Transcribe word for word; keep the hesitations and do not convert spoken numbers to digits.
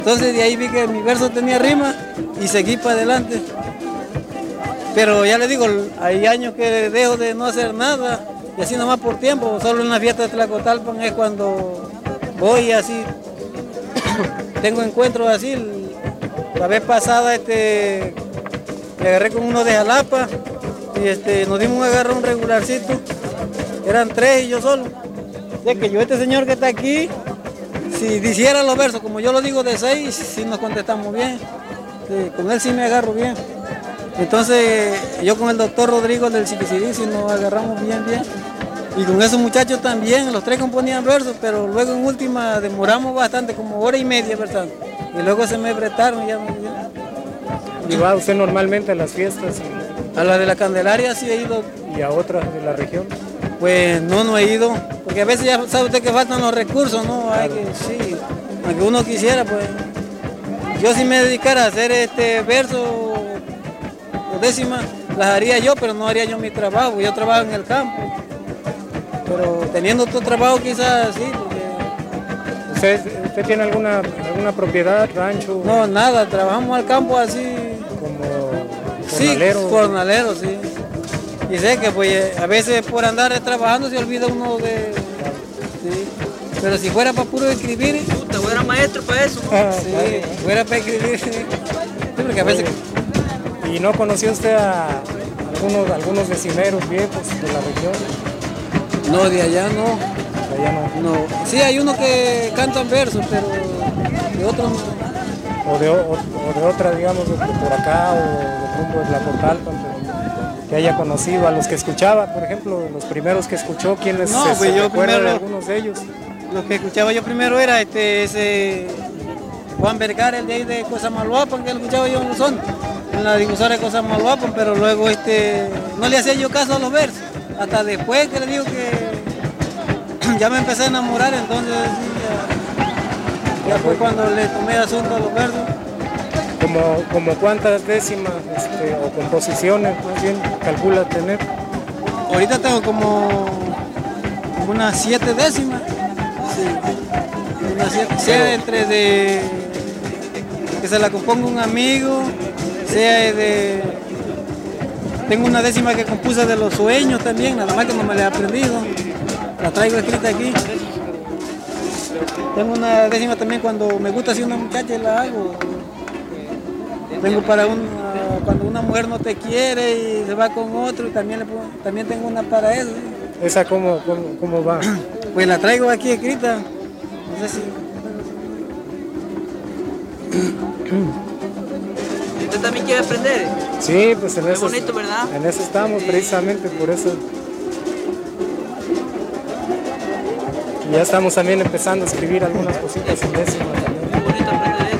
Entonces de ahí vi que mi verso tenía rima y seguí para adelante. Pero ya les digo, hay años que dejo de no hacer nada y así nomás por tiempo. Solo en la fiesta de Tlacotalpan es cuando voy y así tengo encuentros así. La vez pasada este, me agarré con uno de Jalapa y este, nos dimos un agarrón regularcito. Eran tres y yo solo. De que yo, este señor que está aquí, si hiciera los versos como yo lo digo de seis, sí nos contestamos bien. Sí, con él sí me agarro bien. Entonces yo con el doctor Rodrigo del Siquisirí nos agarramos bien, bien. Y con esos muchachos también, los tres componían versos, pero luego en última demoramos bastante, como hora y media, ¿verdad? Y luego se me prestaron ya. ¿Y va usted normalmente a las fiestas? Y... A las de la Candelaria sí he ido. ¿Y a otras de la región? Pues no, no he ido, porque a veces ya sabe usted que faltan los recursos, ¿no? Claro. Hay que, sí, aunque uno quisiera, pues. Yo si me dedicara a hacer este verso o décima, las haría yo, pero no haría yo mi trabajo, yo trabajo en el campo. Pero teniendo otro trabajo quizás sí, porque... ¿Usted, usted tiene alguna, alguna propiedad, rancho? No, nada, trabajamos al campo así. ¿Como jornalero? Sí, jornalero, sí. Y sé que pues a veces por andar trabajando se olvida uno de... Sí. Pero si fuera para puro escribir... Puta, fuera maestro para eso, ¿no? Ah, sí, claro. Fuera para escribir. Sí, porque a veces... ¿Y no conoció usted a algunos, algunos vecineros viejos de la región? No, de allá no. De allá no. No. Sí, hay unos que cantan versos, pero de otros no. O de, o, o de otra, digamos, de por acá, o de rumbo de Tlacotalpan, que haya conocido a los que escuchaba, por ejemplo, los primeros que escuchó, ¿quiénes no, se, pues se yo recuerda primero, de algunos de ellos? Los que escuchaba yo primero era este, ese Juan Vergara, el de ahí de Cosamaloapan, que lo escuchaba yo en el son, en la difusora de Cosamaloapan, pero luego este, no le hacía yo caso a los versos, hasta después que le digo que ya me empecé a enamorar, entonces sí, ya, ya fue cuando le tomé asunto a los versos. Como, como cuántas décimas este, o composiciones más bien calcula tener? Ahorita tengo como, como unas siete décimas, sí, unas siete, sea entre de que se la componga un amigo, sea de, tengo una décima que compuse de los sueños también, nada más que no me la he aprendido, la traigo escrita aquí. Tengo una décima también cuando me gusta así una muchacha y la hago. Tengo para una, cuando una mujer no te quiere y se va con otro, y también, le pongo, también tengo una para eso. ¿Esa cómo, cómo, cómo va? Pues la traigo aquí escrita. No sé si... ¿Usted también quiere aprender? Sí, pues en Muy eso, bonito, ¿verdad? En eso estamos, sí. Precisamente por eso. Y ya estamos también empezando a escribir algunas cositas en décima también.